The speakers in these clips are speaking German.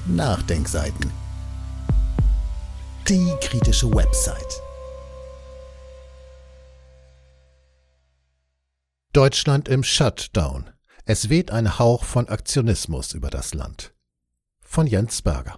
Nachdenkseiten. Die kritische Website. Deutschland im Shutdown. Es weht ein Hauch von Aktionismus über das Land. Von Jens Berger.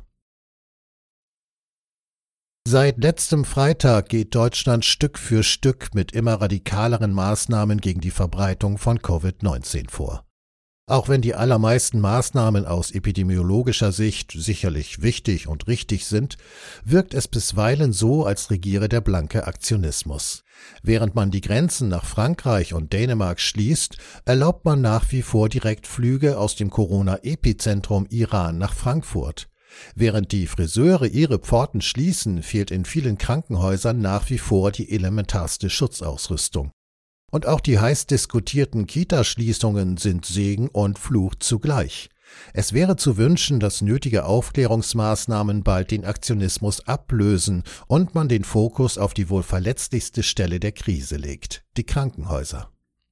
Seit letztem Freitag geht Deutschland Stück für Stück mit immer radikaleren Maßnahmen gegen die Verbreitung von Covid-19 vor. Auch wenn die allermeisten Maßnahmen aus epidemiologischer Sicht sicherlich wichtig und richtig sind, wirkt es bisweilen so, als regiere der blanke Aktionismus. Während man die Grenzen nach Frankreich und Dänemark schließt, erlaubt man nach wie vor Direktflüge aus dem Corona-Epizentrum Iran nach Frankfurt. Während die Friseure ihre Pforten schließen, fehlt in vielen Krankenhäusern nach wie vor die elementarste Schutzausrüstung. Und auch die heiß diskutierten Kita-Schließungen sind Segen und Fluch zugleich. Es wäre zu wünschen, dass nötige Aufklärungsmaßnahmen bald den Aktionismus ablösen und man den Fokus auf die wohl verletzlichste Stelle der Krise legt, die Krankenhäuser.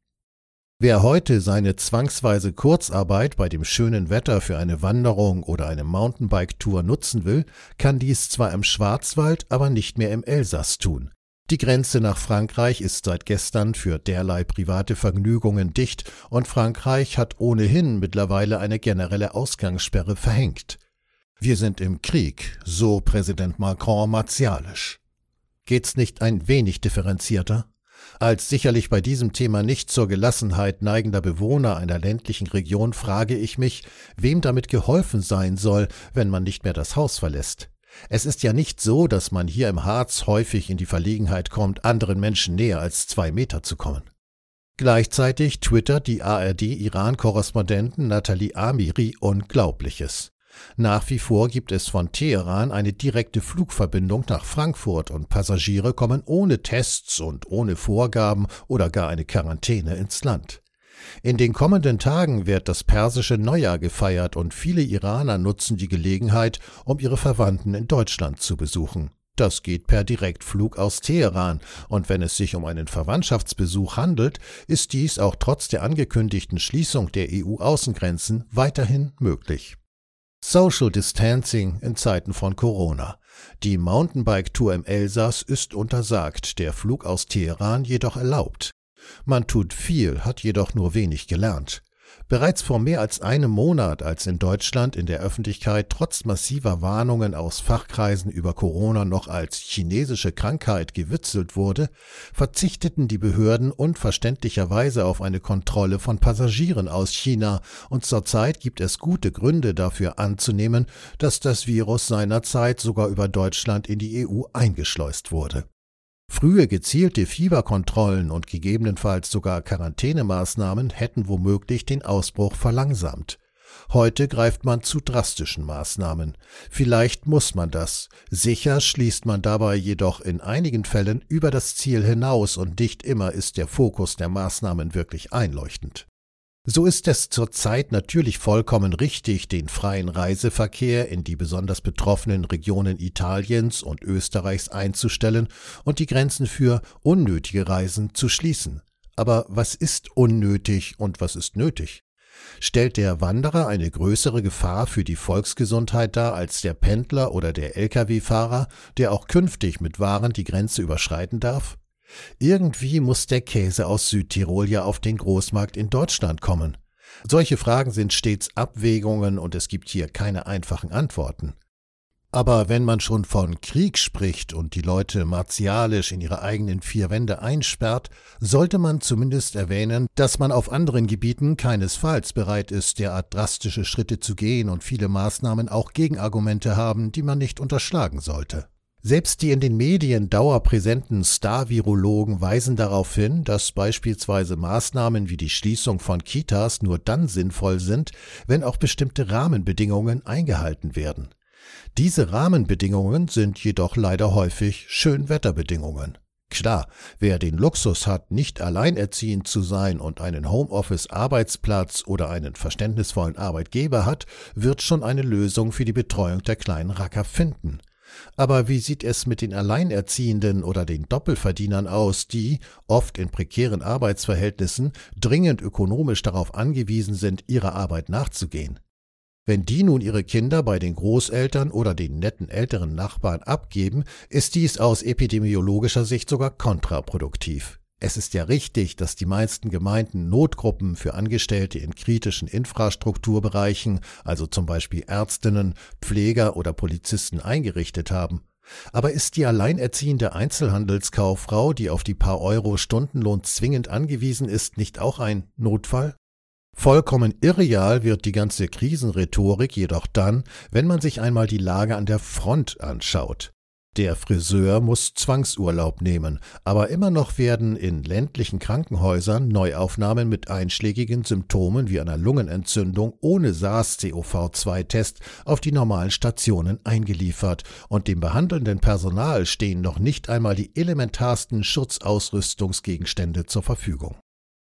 Wer heute seine zwangsweise Kurzarbeit bei dem schönen Wetter für eine Wanderung oder eine Mountainbike-Tour nutzen will, kann dies zwar im Schwarzwald, aber nicht mehr im Elsass tun. Die Grenze nach Frankreich ist seit gestern für derlei private Vergnügungen dicht und Frankreich hat ohnehin mittlerweile eine generelle Ausgangssperre verhängt. Wir sind im Krieg, so Präsident Macron martialisch. Geht's nicht ein wenig differenzierter? Als sicherlich bei diesem Thema nicht zur Gelassenheit neigender Bewohner einer ländlichen Region frage ich mich, wem damit geholfen sein soll, wenn man nicht mehr das Haus verlässt. Es ist ja nicht so, dass man hier im Harz häufig in die Verlegenheit kommt, anderen Menschen näher als 2 Meter zu kommen. Gleichzeitig twittert die ARD-Iran-Korrespondentin Nathalie Amiri Unglaubliches. Nach wie vor gibt es von Teheran eine direkte Flugverbindung nach Frankfurt und Passagiere kommen ohne Tests und ohne Vorgaben oder gar eine Quarantäne ins Land. In den kommenden Tagen wird das persische Neujahr gefeiert und viele Iraner nutzen die Gelegenheit, um ihre Verwandten in Deutschland zu besuchen. Das geht per Direktflug aus Teheran und wenn es sich um einen Verwandtschaftsbesuch handelt, ist dies auch trotz der angekündigten Schließung der EU-Außengrenzen weiterhin möglich. Social Distancing in Zeiten von Corona. Die Mountainbike-Tour im Elsass ist untersagt, der Flug aus Teheran jedoch erlaubt. Man tut viel, hat jedoch nur wenig gelernt. Bereits vor mehr als einem Monat, als in Deutschland in der Öffentlichkeit trotz massiver Warnungen aus Fachkreisen über Corona noch als chinesische Krankheit gewitzelt wurde, verzichteten die Behörden unverständlicherweise auf eine Kontrolle von Passagieren aus China und zurzeit gibt es gute Gründe dafür anzunehmen, dass das Virus seinerzeit sogar über Deutschland in die EU eingeschleust wurde. Frühe gezielte Fieberkontrollen und gegebenenfalls sogar Quarantänemaßnahmen hätten womöglich den Ausbruch verlangsamt. Heute greift man zu drastischen Maßnahmen. Vielleicht muss man das. Sicher schließt man dabei jedoch in einigen Fällen über das Ziel hinaus und nicht immer ist der Fokus der Maßnahmen wirklich einleuchtend. So ist es zurzeit natürlich vollkommen richtig, den freien Reiseverkehr in die besonders betroffenen Regionen Italiens und Österreichs einzustellen und die Grenzen für unnötige Reisen zu schließen. Aber was ist unnötig und was ist nötig? Stellt der Wanderer eine größere Gefahr für die Volksgesundheit dar als der Pendler oder der Lkw-Fahrer, der auch künftig mit Waren die Grenze überschreiten darf? Irgendwie muss der Käse aus Südtirol ja auf den Großmarkt in Deutschland kommen. Solche Fragen sind stets Abwägungen und es gibt hier keine einfachen Antworten. Aber wenn man schon von Krieg spricht und die Leute martialisch in ihre eigenen 4 Wände einsperrt, sollte man zumindest erwähnen, dass man auf anderen Gebieten keinesfalls bereit ist, derart drastische Schritte zu gehen und viele Maßnahmen auch Gegenargumente haben, die man nicht unterschlagen sollte. Selbst die in den Medien dauerpräsenten Star-Virologen weisen darauf hin, dass beispielsweise Maßnahmen wie die Schließung von Kitas nur dann sinnvoll sind, wenn auch bestimmte Rahmenbedingungen eingehalten werden. Diese Rahmenbedingungen sind jedoch leider häufig Schönwetterbedingungen. Klar, wer den Luxus hat, nicht alleinerziehend zu sein und einen Homeoffice-Arbeitsplatz oder einen verständnisvollen Arbeitgeber hat, wird schon eine Lösung für die Betreuung der kleinen Racker finden. Aber wie sieht es mit den Alleinerziehenden oder den Doppelverdienern aus, die, oft in prekären Arbeitsverhältnissen, dringend ökonomisch darauf angewiesen sind, ihrer Arbeit nachzugehen? Wenn die nun ihre Kinder bei den Großeltern oder den netten älteren Nachbarn abgeben, ist dies aus epidemiologischer Sicht sogar kontraproduktiv. Es ist ja richtig, dass die meisten Gemeinden Notgruppen für Angestellte in kritischen Infrastrukturbereichen, also zum Beispiel Ärztinnen, Pfleger oder Polizisten, eingerichtet haben. Aber ist die alleinerziehende Einzelhandelskauffrau, die auf die paar Euro Stundenlohn zwingend angewiesen ist, nicht auch ein Notfall? Vollkommen irreal wird die ganze Krisenrhetorik jedoch dann, wenn man sich einmal die Lage an der Front anschaut. Der Friseur muss Zwangsurlaub nehmen, aber immer noch werden in ländlichen Krankenhäusern Neuaufnahmen mit einschlägigen Symptomen wie einer Lungenentzündung ohne SARS-CoV-2-Test auf die normalen Stationen eingeliefert und dem behandelnden Personal stehen noch nicht einmal die elementarsten Schutzausrüstungsgegenstände zur Verfügung.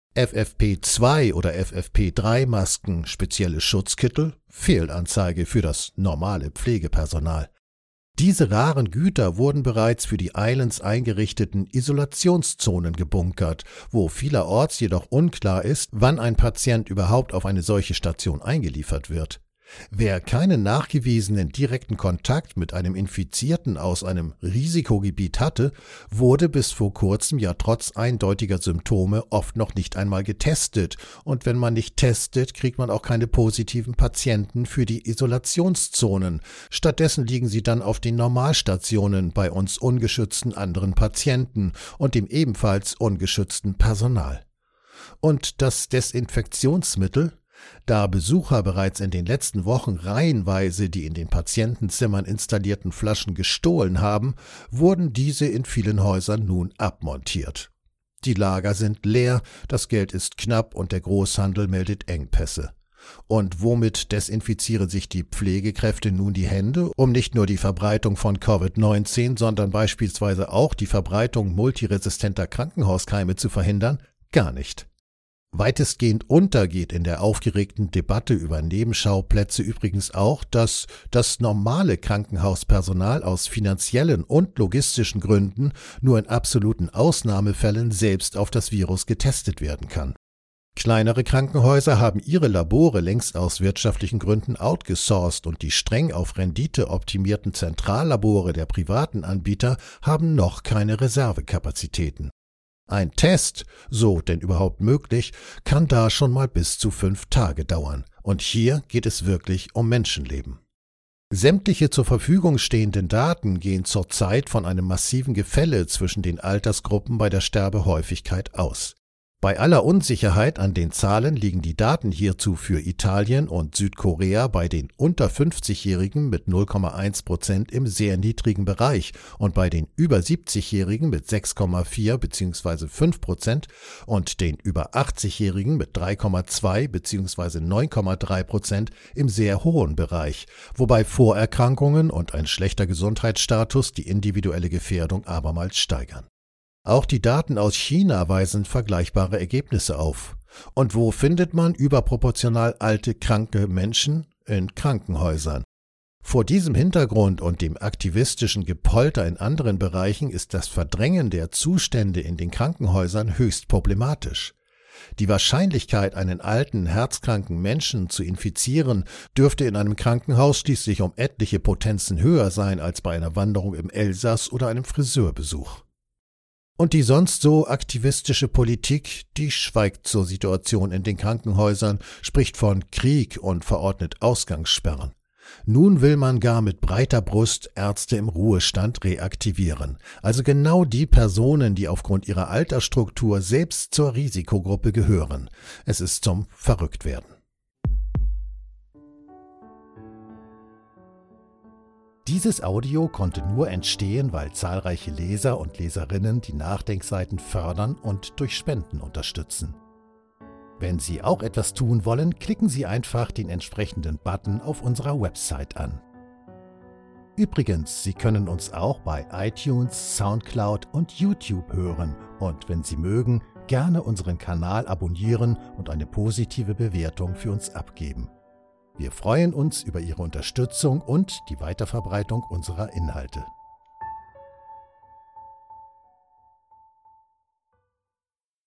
FFP2 oder FFP3-Masken, spezielle Schutzkittel, Fehlanzeige für das normale Pflegepersonal. Diese raren Güter wurden bereits für die eigens eingerichteten Isolationszonen gebunkert, wo vielerorts jedoch unklar ist, wann ein Patient überhaupt auf eine solche Station eingeliefert wird. Wer keinen nachgewiesenen direkten Kontakt mit einem Infizierten aus einem Risikogebiet hatte, wurde bis vor kurzem ja trotz eindeutiger Symptome oft noch nicht einmal getestet, und wenn man nicht testet, kriegt man auch keine positiven Patienten für die Isolationszonen. Stattdessen liegen sie dann auf den Normalstationen bei uns ungeschützten anderen Patienten und dem ebenfalls ungeschützten Personal. Und das Desinfektionsmittel? Da Besucher bereits in den letzten Wochen reihenweise die in den Patientenzimmern installierten Flaschen gestohlen haben, wurden diese in vielen Häusern nun abmontiert. Die Lager sind leer, das Geld ist knapp und der Großhandel meldet Engpässe. Und womit desinfizieren sich die Pflegekräfte nun die Hände, um nicht nur die Verbreitung von Covid-19, sondern beispielsweise auch die Verbreitung multiresistenter Krankenhauskeime zu verhindern? Gar nicht. Weitestgehend untergeht in der aufgeregten Debatte über Nebenschauplätze übrigens auch, dass das normale Krankenhauspersonal aus finanziellen und logistischen Gründen nur in absoluten Ausnahmefällen selbst auf das Virus getestet werden kann. Kleinere Krankenhäuser haben ihre Labore längst aus wirtschaftlichen Gründen outgesourced und die streng auf Rendite optimierten Zentrallabore der privaten Anbieter haben noch keine Reservekapazitäten. Ein Test, so denn überhaupt möglich, kann da schon mal bis zu 5 Tage dauern. Und hier geht es wirklich um Menschenleben. Sämtliche zur Verfügung stehenden Daten gehen zurzeit von einem massiven Gefälle zwischen den Altersgruppen bei der Sterbehäufigkeit aus. Bei aller Unsicherheit an den Zahlen liegen die Daten hierzu für Italien und Südkorea bei den unter 50-Jährigen mit 0,1% im sehr niedrigen Bereich und bei den über 70-Jährigen mit 6,4 bzw. 5% und den über 80-Jährigen mit 3,2 bzw. 9,3% im sehr hohen Bereich, wobei Vorerkrankungen und ein schlechter Gesundheitsstatus die individuelle Gefährdung abermals steigern. Auch die Daten aus China weisen vergleichbare Ergebnisse auf. Und wo findet man überproportional alte, kranke Menschen? In Krankenhäusern. Vor diesem Hintergrund und dem aktivistischen Gepolter in anderen Bereichen ist das Verdrängen der Zustände in den Krankenhäusern höchst problematisch. Die Wahrscheinlichkeit, einen alten, herzkranken Menschen zu infizieren, dürfte in einem Krankenhaus schließlich um etliche Potenzen höher sein als bei einer Wanderung im Elsass oder einem Friseurbesuch. Und die sonst so aktivistische Politik, die schweigt zur Situation in den Krankenhäusern, spricht von Krieg und verordnet Ausgangssperren. Nun will man gar mit breiter Brust Ärzte im Ruhestand reaktivieren, also genau die Personen, die aufgrund ihrer Altersstruktur selbst zur Risikogruppe gehören. Es ist zum Verrücktwerden. Dieses Audio konnte nur entstehen, weil zahlreiche Leser und Leserinnen die Nachdenkseiten fördern und durch Spenden unterstützen. Wenn Sie auch etwas tun wollen, klicken Sie einfach den entsprechenden Button auf unserer Website an. Übrigens, Sie können uns auch bei iTunes, Soundcloud und YouTube hören und wenn Sie mögen, gerne unseren Kanal abonnieren und eine positive Bewertung für uns abgeben. Wir freuen uns über Ihre Unterstützung und die Weiterverbreitung unserer Inhalte.